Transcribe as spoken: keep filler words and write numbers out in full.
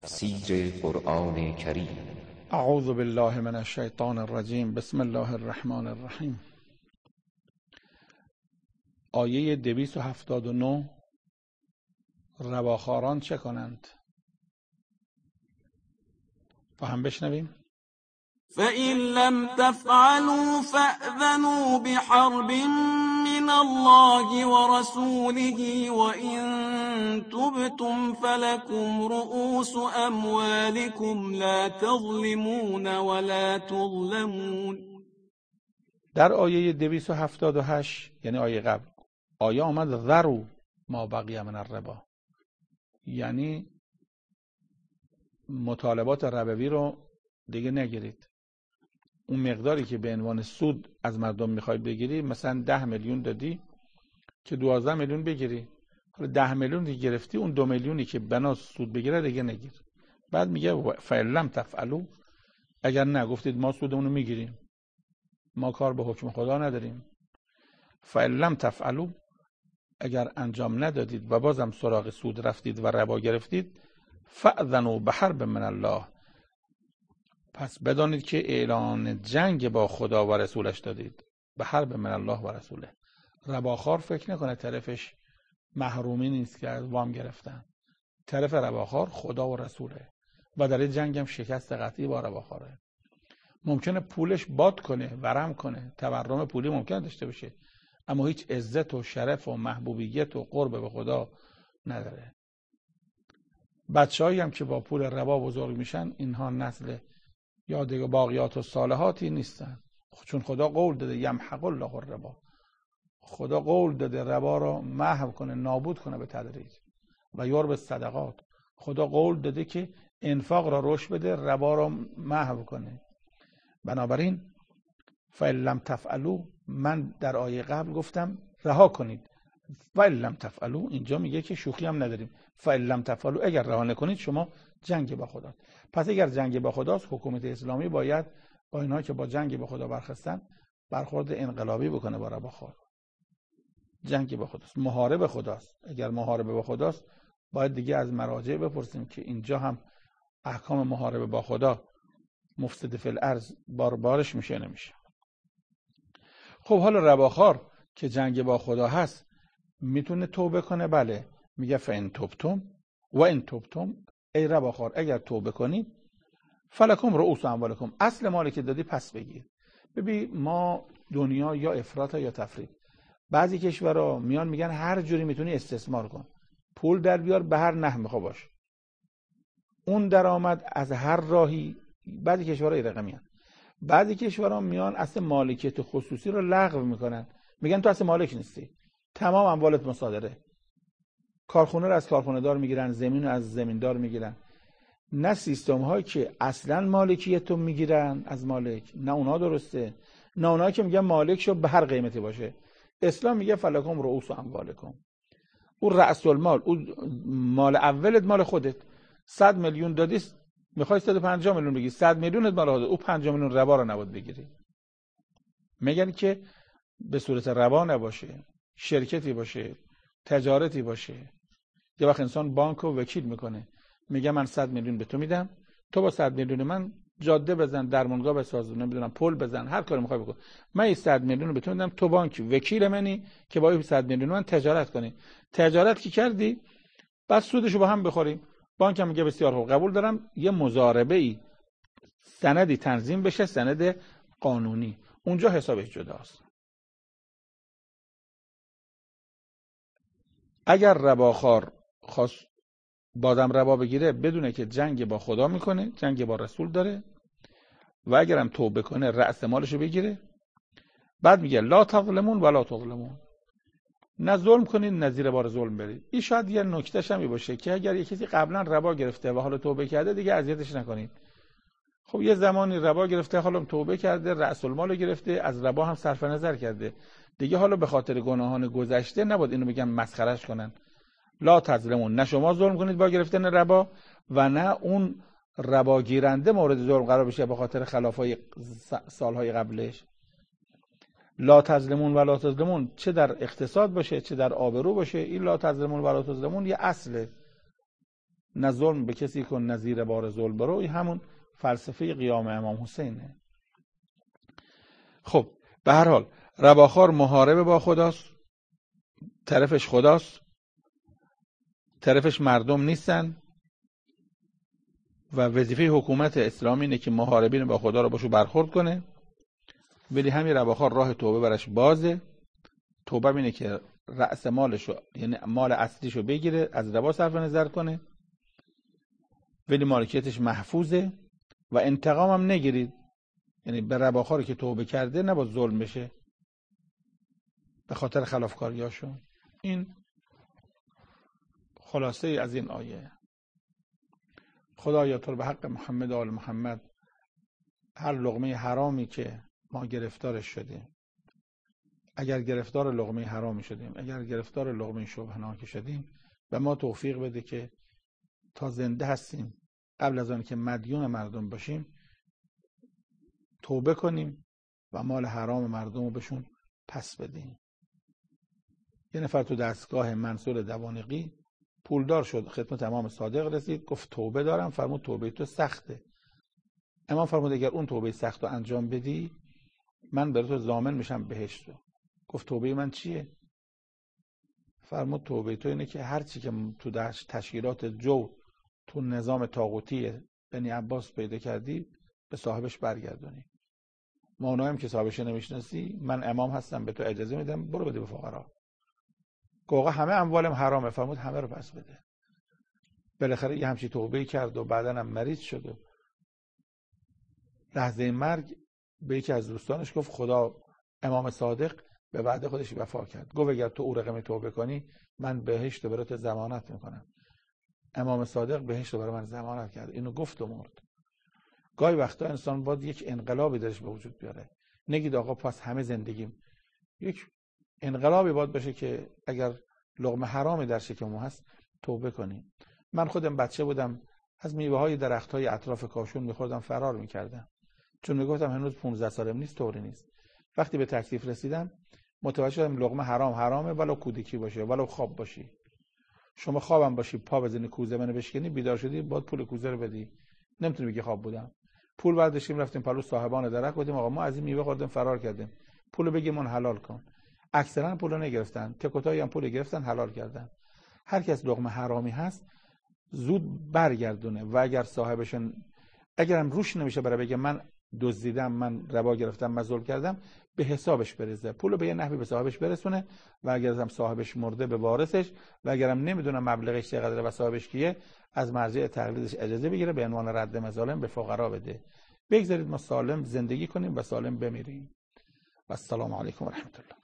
تفسیر قرآن کریم. اعوذ بالله من الشیطان الرجیم. بسم الله الرحمن الرحیم. آیه دویست و هفتاد و نه، رواخواران چه کنند؟ با هم بشنویم. فَإِن لَّمْ تَفْعَلُوا فَأْذَنُوا بِحَرْبٍ مِّنَ اللَّهِ وَرَسُولِهِ وَإِن تُبْتُمْ فَلَكُمْ رُءُوسُ أَمْوَالِكُمْ لَا تَظْلِمُونَ وَلَا تُظْلَمُونَ. در آیه دویست و هفتاد و هشت، یعنی آیه قبل، آیه آمد ذروا ما بقی من الربا، یعنی مطالبات ربوی رو دیگه نگیرید. اون مقداری که به عنوان سود از مردم میخوای بگیری، مثلا ده میلیون دادی که دوازده میلیون بگیری، حالا ده میلیون دیگه گرفتی، اون دو میلیونی که بنا سود بگیره دیگه نگیر. بعد میگه فَإِن لَّمْ تَفْعَلُوا، اگر نگفتید ما سودمون رو میگیریم، ما کار به حکم خدا نداریم. فَإِن لَّمْ تَفْعَلُوا، اگر انجام ندادید و بازم سراغ سود رفتید و ربا گرفتید، فَأْذَنُوا بِحَرْبٍ مِّنَ اللَّه، پس بدانید که اعلان جنگ با خدا و رسولش دادید. به حرب من الله و رسوله. رباخوار فکر نکنه طرفش محرومی نیست که از وام گرفتن. طرف رباخوار خدا و رسوله و در این جنگ هم شکست قطعی با رباخواره. ممکنه پولش باد کنه، ورم کنه، تورم پولی ممکنه داشته باشه، اما هیچ عزت و شرف و محبوبیت و قرب به خدا نداره. بچه‌هایی هم که با پول ربا بزرگ میشن، اینها نسل یا دیگه باقیات و صالحاتی نیستن، چون خدا قول داده یمحق الله الربا، خدا قول داده ربا رو محو کنه، نابود کنه به تدریج و یربی صدقات. خدا قول داده که انفاق را رشد بده، ربا رو محو کنه. بنابراین فَإِن لَّمْ تَفْعَلُوا، من در آیه قبل گفتم رها کنید. فَإِن لَّمْ تَفْعَلُوا، اینجا میگه که شوخی هم نداریم. فَإِن لَّمْ تَفْعَلُوا، اگر رها نکنید شما جنگ با خدا. پس اگر جنگ با خداست، حکومت اسلامی باید با اینها که با جنگ با خدا برخستن برخورد انقلابی بکنه با رباخوار. جنگ با خداست، محارب خداست. اگر محاربه با خداست، باید دیگه از مراجع بپرسیم که اینجا هم احکام محاربه با خدا مفسد فی الارض بار بارش میشه نمیشه. خب حالا رباخوار که جنگ با خدا هست میتونه توبه کنه؟ بله. میگه فَإِن تُبْتُمْ وَإِن تُبْتُمْ، ای رباخوار اگر توبه کنید، فلکم رؤوس اموالکم، اصل مالی که دادی پس بگیر. ببین ما دنیا یا افراط یا تفرید. بعضی کشورها میان میگن هر جوری میتونی استثمار کن، پول در بیار، به هر نحو میخوا باش، اون درآمد از هر راهی. بعضی کشورها این رقمی هستند. بعضی کشورها میان اصل مالکیت خصوصی رو لغو میکنن، میگن تو اصل مالک نیستی، تمام اموالت مصادره. کارخونه رو از کارخونه دار میگیرن، زمین رو از زمیندار میگیرن. نه سیستم هایی که اصلا مالکیت رو میگیرن از مالک، نه اونا درسته، نه اونا که میگن مالک شو به هر قیمتی باشه. اسلام میگه فلکم رؤوس اموالکم، اون رأس المال، اون مال اولت مال خودت. صد میلیون دادی، میخوای صد و پنجاه میلیون بگیری، صد میلیونت مال خودت، اون پنجاه میلیون ربا رو نباید بگیری. میگن که به صورت ربا نباشه، شرکتی باشه، تجارتی باشه. یه وقت انسان بانک رو وکیل میکنه، میگه من صد میلیون به تو میدم، تو با صد میلیون من جاده بزن، درمانگاه بساز، نمیدونم پل بزن، هر کاری میخوای بکن، من این صد میلیون رو به تو میدم، تو بانک وکیل منی که با این صد میلیون من تجارت کنی. تجارت کی کردی؟ بعد سودشو با هم بخوریم. بانک هم میگه بسیار خوب، قبول دارم. یه مضاربه ای، سندی تنظیم بشه، سند قانونی، اونجا حسابش جداست. اگر رباخوار خواست بادم ربا بگیره، بدونه که جنگ با خدا میکنه، جنگ با رسول داره، و اگرم توبه کنه رأس مالشو بگیره. بعد میگه لا تظلمون ولا تظلمون، نه ظلم کنید نه زیر بار ظلم برید. این شاید یه نکتهش هم باشه که اگر یه کسی قبلا ربا گرفته و حالا توبه کرده، دیگه اذیتش نکنید. خب یه زمانی ربا گرفته، حالا توبه کرده، رأس المال گرفته، از ربا هم صرف نظر کرده، دیگه حالا به خاطر گناهان گذشته نباید اینو بگم مسخرهش کنن. لا تظلمون، نه شما ظلم کنید با گرفتن ربا و نه اون ربا گیرنده مورد ظلم قرار بشه به خاطر خلافای سالهای قبلش. لا تظلمون ولا تظلمون، چه در اقتصاد باشه چه در آبرو باشه، این لا تظلمون ولا تظلمون یه اصله. نه ظلم به کسی کن نه زیر بار ظلم برو. این همون فلسفه قیام امام حسینه. خب به هر حال رباخوار محارب با خداست، طرفش خداست، طرفش مردم نیستن و وظیفه حکومت اسلامی اینه که محاربین با خدا رو باشو برخورد کنه. ولی همین رباخوار راه توبه برش بازه. توبه اینه که رأس مالشو، یعنی مال اصلیشو بگیره، از ربا صرف نظر کنه، ولی مالکیتش محفوظه و انتقام هم نگیرید. یعنی به رباخواری که توبه کرده نباید ظلم بشه به خاطر خلافکاریاشو. این خلاصه از این آیه. خدایا تو به حق محمد و آل محمد هر لقمه حرامی که ما گرفتارش شدیم، اگر گرفتار لقمه حرامی شدیم، اگر گرفتار لقمه شبهناکی شدیم، به ما توفیق بده که تا زنده هستیم قبل از آن که مدیون مردم باشیم توبه کنیم و مال حرام مردم رو بهشون پس بدیم. یه نفر تو دستگاه منصور دوانقی پولدار شد، خدمت امام صادق رسید، گفت توبه دارم. فرمود توبه تو سخته. امام فرمود اگر اون توبه سخت رو انجام بدی من برای تو ضامن میشم بهشت. گفت توبه من چیه؟ فرمود توبه تو اینه که هر چی که تو تشکیلات جو تو نظام طاغوتی بنی عباس پیدا کردی به صاحبش برگردونی. ما اونایم که صاحبش نمیشناسی، من امام هستم به تو اجازه میدم برو بده به فقرا. گوگا همه اموالم حرامه. فرمود همه رو پس بده. بالاخره یه همچی توبه کرد و بعدن هم مریض شد و لحظه مرگ به یکی از دوستانش گفت خدا امام صادق به وعده خودش وفا کرد. گفت اگر تو او رقم توبه کنی من بهشت برات ضمانت میکنم. امام صادق بهشت برای من ضمانت کرد. اینو گفت و مرد. گاهی وقتا انسان باید یک انقلابی درش به وجود بیاره. نگید آقا پس همه زندگیم. یک انقلابی باید باشه که اگر لقمه حرامی در شکم ما هست توبه کنیم. من خودم بچه بودم از میوه های درخت های اطراف کاشون میخوردم فرار میکردم، چون میگفتم هنوز پانزده سالم نیست، طوری نیست. وقتی به تکلیف رسیدم متوجه شدم لقمه حرام حرامه، ولو کودکی باشه، ولو خواب باشی. شما خوابم باشی پا بزنی کوزه منو بشکنی، بیدار شدی باید پول کوزه رو بدی. نمیتونی بگی خواب بودم. پول برداشتیم رفتیم پلو صاحبان درخت گفتیم آقا ما از این میوه خوردیم فرار کردیم، پولو بگیمون حلال کن. اکثرا پولو نگرفتن، تکوتایی هم پول گرفتن حلال کردن. هر کس لقمه حرامی هست زود برگردونه و اگر صاحبشون اگرم روش نمیشه برای بگه من دزدیدم، من ربا گرفتم، من ظلم کردم، به حسابش برسه، پولو به یه نحوی به صاحبش برسونه و اگر هم صاحبش مرده به وارثش و اگرم نمیدونم مبلغش چقدره و صاحبش کیه از مرجع تقلیدش اجازه بگیره به عنوان رد مظالم به فقرا بده. بگذارید ما سالم زندگی کنیم و سالم بمیریم. و السلام علیکم و رحمت الله.